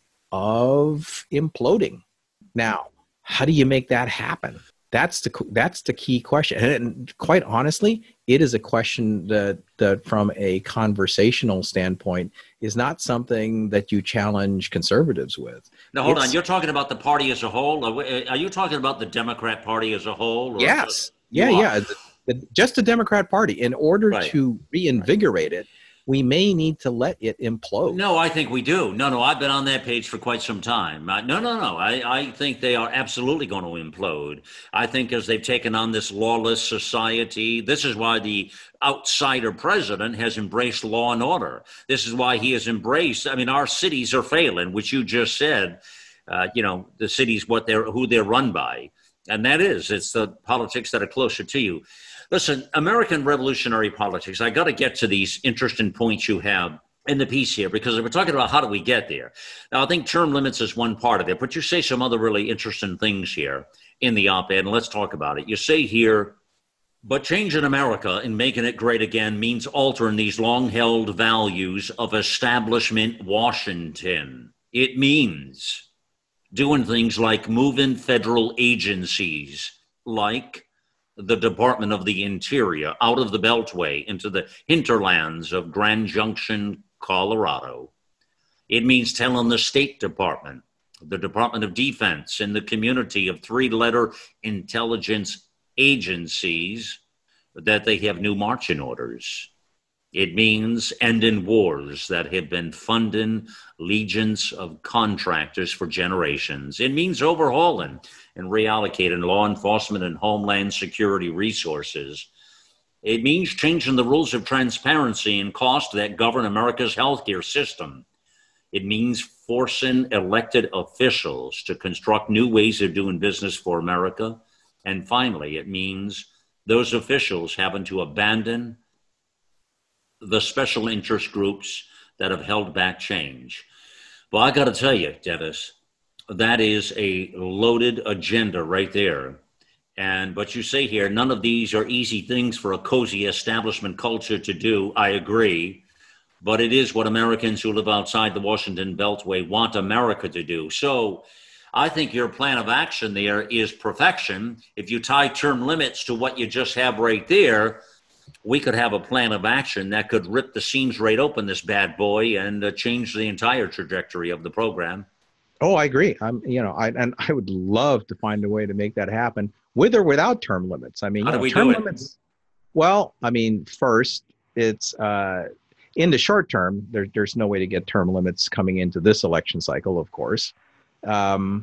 S5: of imploding. Now, how do you make that happen? That's the that's the key question. And quite honestly, it is a question that, that from a conversational standpoint is not something that you challenge conservatives with.
S1: Now, hold it's, on. You're talking about the party as a whole? Are you talking about the Democrat Party as a whole? Or
S5: yes. Yeah, are? yeah. The, the, just the Democrat Party. In order right. to reinvigorate right. it, we may need to let it implode.
S1: No, I think we do. No, no, I've been on that page for quite some time. Uh, no, no, no. I, I think they are absolutely going to implode. I think as they've taken on this lawless society, this is why the outsider president has embraced law and order. This is why he has embraced, I mean, our cities are failing, which you just said, uh, you know, the cities, what they're, who they're run by. And that is, it's the politics that are closer to you. Listen, American revolutionary politics, I got to get to these interesting points you have in the piece here, because we're talking about how do we get there. Now, I think term limits is one part of it, but you say some other really interesting things here in the op-ed, and let's talk about it. You say here, but changing America and making it great again means altering these long-held values of establishment Washington. It means doing things like moving federal agencies like the Department of the Interior out of the Beltway into the hinterlands of Grand Junction, Colorado. It means telling the State Department, the Department of Defense, and the community of three-letter intelligence agencies that they have new marching orders. It means ending wars that have been funding legions of contractors for generations. It means overhauling and reallocating law enforcement and homeland security resources. It means changing the rules of transparency and cost that govern America's healthcare system. It means forcing elected officials to construct new ways of doing business for America And finally, it means those officials having to abandon the special interest groups that have held back change. Well, I got to tell you, Dennis, that is a loaded agenda right there. And what you say here, none of these are easy things for a cozy establishment culture to do. I agree. But it is what Americans who live outside the Washington Beltway want America to do. So I think your plan of action there is perfection. If you tie term limits to what you just have right there, we could have a plan of action that could rip the seams right open, this bad boy, and uh, change the entire trajectory of the program.
S5: Oh, I agree. I'm, you know, I and I would love to find a way to make that happen, with or without term limits. I mean,
S1: how
S5: you
S1: do
S5: know,
S1: we
S5: term
S1: do it?
S5: limits. Well, I mean, first, it's uh, in the short term. There, there's no way to get term limits coming into this election cycle, of course. Um,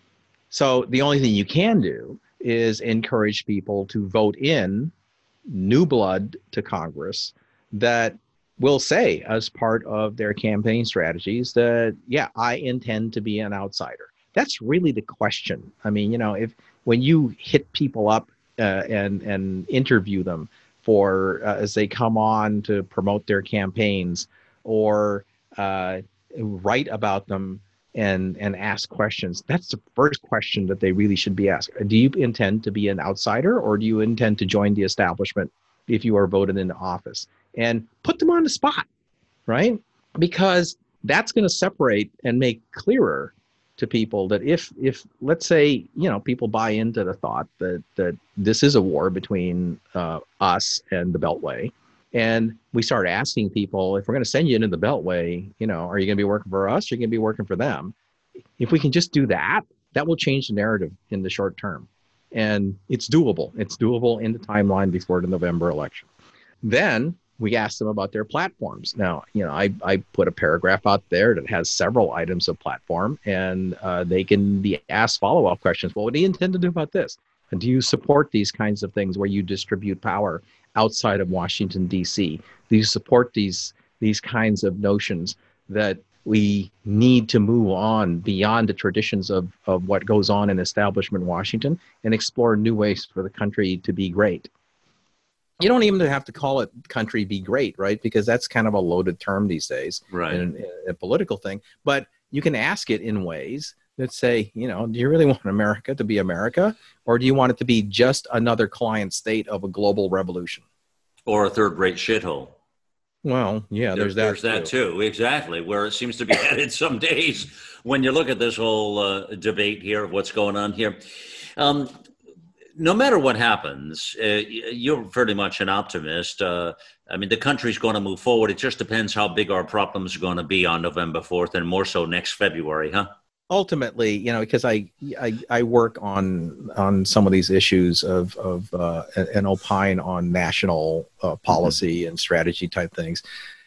S5: so the only thing you can do is encourage people to vote in new blood to Congress that will say, as part of their campaign strategies, that, yeah, I intend to be an outsider. That's really the question. I mean, you know, if when you hit people up uh, and and interview them for uh, as they come on to promote their campaigns, or uh, write about them and and ask questions, that's the first question that they really should be asked. Do you intend to be an outsider, or do you intend to join the establishment if you are voted into office? And put them on the spot, right? Because that's going to separate and make clearer to people that if, if let's say, you know, people buy into the thought that that this is a war between uh, us and the Beltway, and we start asking people, if we're going to send you into the Beltway, you know, are you going to be working for us, or are you going to be working for them? If we can just do that, that will change the narrative in the short term. And it's doable. It's doable in the timeline before the November election. Then we asked them about their platforms. Now, you know, I, I put a paragraph out there that has several items of platform, and uh, they can be asked follow-up questions. Well, what do you intend to do about this? And do you support these kinds of things where you distribute power outside of Washington, D C? Do you support these these kinds of notions that we need to move on beyond the traditions of, of what goes on in establishment Washington and explore new ways for the country to be great? You don't even have to call it country be great, right? Because that's kind of a loaded term these days,
S1: right?
S5: In, in a political thing. But you can ask it in ways that say, you know, do you really want America to be America? Or do you want it to be just another client state of a global revolution?
S1: Or a third-rate shithole?
S5: Well, yeah, there's that
S1: There's that too. too, exactly, where it seems to be headed some days when you look at this whole uh, debate here of what's going on here. Um, No matter what happens, uh, you're pretty much an optimist. Uh, I mean, the country's going to move forward. It just depends how big our problems are going to be on November fourth, and more so next February, huh?
S5: Ultimately, you know, because I, I I work on on some of these issues of of uh, and opine on national uh, policy mm-hmm. and strategy type things.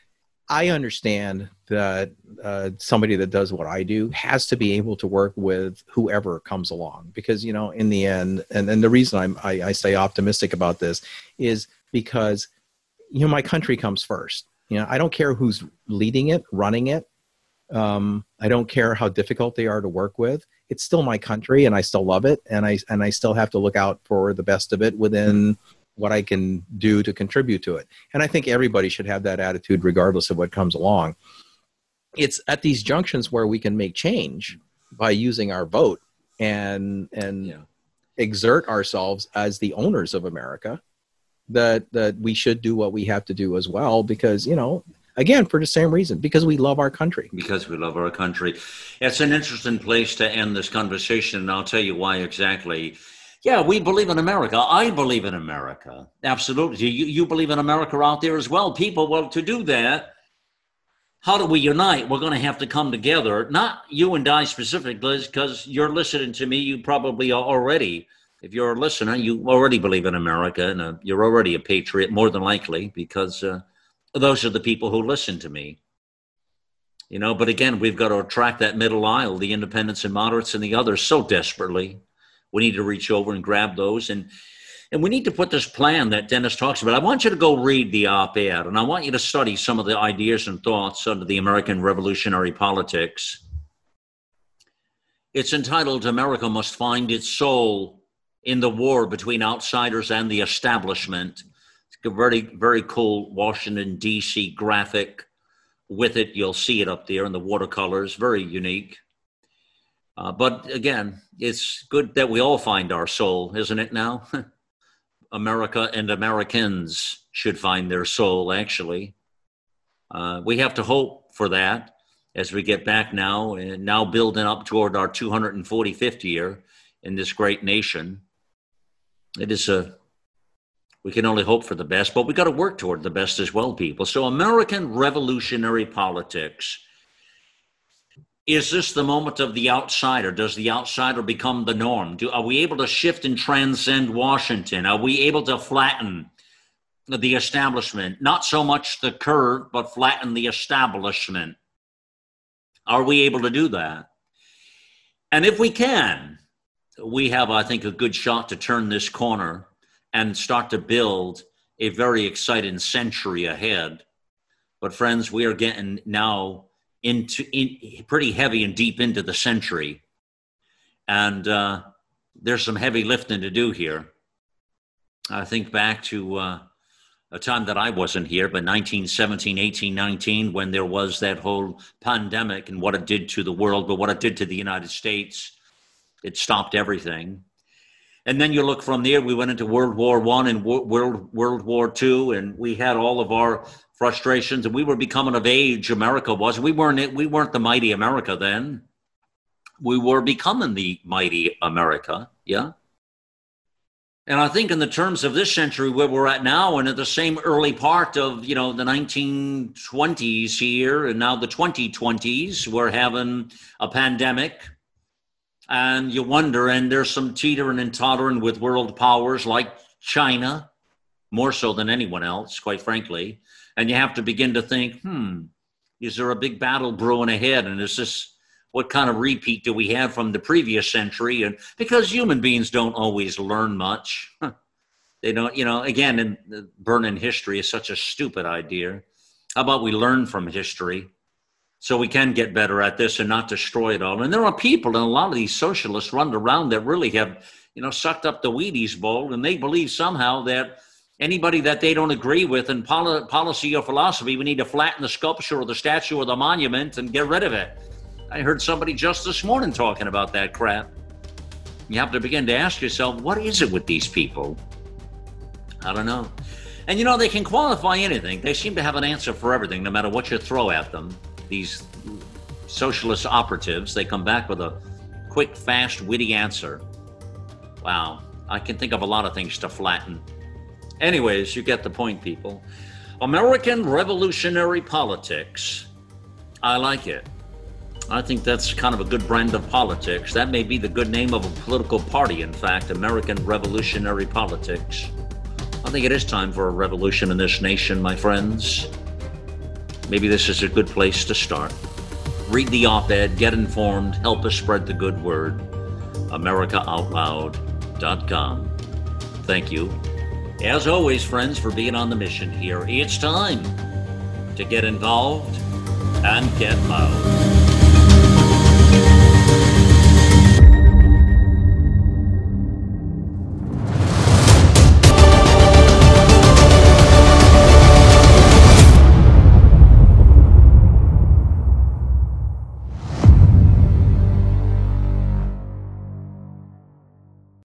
S5: I understand that uh, somebody that does what I do has to be able to work with whoever comes along, because, you know, in the end, and, and the reason I'm, I, I stay optimistic about this is because, you know, my country comes first. You know, I don't care who's leading it, running it. Um, I don't care how difficult they are to work with. It's still my country, and I still love it. And I, and I still have to look out for the best of it within what I can do to contribute to it. And I think everybody should have that attitude regardless of what comes along. It's at these junctions where we can make change by using our vote and and yeah. exert ourselves as the owners of America, that that we should do what we have to do as well, because, you know, again, for the same reason, because we love our country.
S1: Because we love our country. It's an interesting place to end this conversation, and I'll tell you why exactly. Yeah, we believe in America. I believe in America. Absolutely. You, you believe in America out there as well, people. Well, to do that, how do we unite? We're going to have to come together. Not you and I specifically, because you're listening to me. You probably are already, if you're a listener, you already believe in America, and uh, you're already a patriot, more than likely, because uh, those are the people who listen to me. You know, but again, we've got to attract that middle aisle, the independents and moderates and the others, so desperately. We need to reach over and grab those. And and we need to put this plan that Dennis talks about. I want you to go read the op-ed, and I want you to study some of the ideas and thoughts under the American revolutionary politics. It's entitled, America Must Find Its Soul in the war between outsiders and the establishment. It's a very, very cool Washington, D C graphic with it. You'll see it up there in the watercolors, very unique. Uh, but again, it's good that we all find our soul, isn't it now? America and Americans should find their soul, actually. Uh, we have to hope for that as we get back now, and now building up toward our two hundred forty-fifth year in this great nation. It is a, we can only hope for the best, but we got to work toward the best as well, people. So American revolutionary politics. Is this the moment of the outsider? Does the outsider become the norm? Do, are we able to shift and transcend Washington? Are we able to flatten the establishment? Not so much the curve, but flatten the establishment. Are we able to do that? And if we can, we have, I think, a good shot to turn this corner and start to build a very exciting century ahead. But friends, we are getting now into in, pretty heavy and deep into the century. And uh, there's some heavy lifting to do here. I think back to uh, a time that I wasn't here, but nineteen seventeen, eighteen, nineteen, when there was that whole pandemic and what it did to the world, but what it did to the United States, it stopped everything. And then you look from there, we went into World War One and World, World War Two, and we had all of our frustrations, and we were becoming of age. America was. We weren't. We weren't the mighty America then. We were becoming the mighty America. Yeah. And I think in the terms of this century, where we're at now, and at the same early part of, you know, the nineteen twenties here, and now the twenty twenties, we're having a pandemic. And you wonder, and there's some teetering and tottering with world powers like China, more so than anyone else, quite frankly. And you have to begin to think, hmm, is there a big battle brewing ahead? And is this, what kind of repeat do we have from the previous century? And because human beings don't always learn much. They don't, you know, again, and burning history is such a stupid idea. How about we learn from history so we can get better at this and not destroy it all? And there are people, and a lot of these socialists run around that really have, you know, sucked up the Wheaties bowl, and they believe somehow that anybody that they don't agree with in poli- policy or philosophy, we need to flatten the sculpture or the statue or the monument and get rid of it. I heard somebody just this morning talking about that crap. You have to begin to ask yourself, what is it with these people? I don't know. And you know, they can qualify anything. They seem to have an answer for everything, no matter what you throw at them. These socialist operatives, they come back with a quick, fast, witty answer. Wow, I can think of a lot of things to flatten. Anyways, you get the point, people. American revolutionary politics. I like it. I think that's kind of a good brand of politics. That may be the good name of a political party, in fact, American revolutionary politics. I think it is time for a revolution in this nation, my friends. Maybe this is a good place to start. Read the op-ed, get informed, help us spread the good word. America Out Loud dot com. Thank you. As always, friends, for being on the mission here. It's time to get involved and get loud.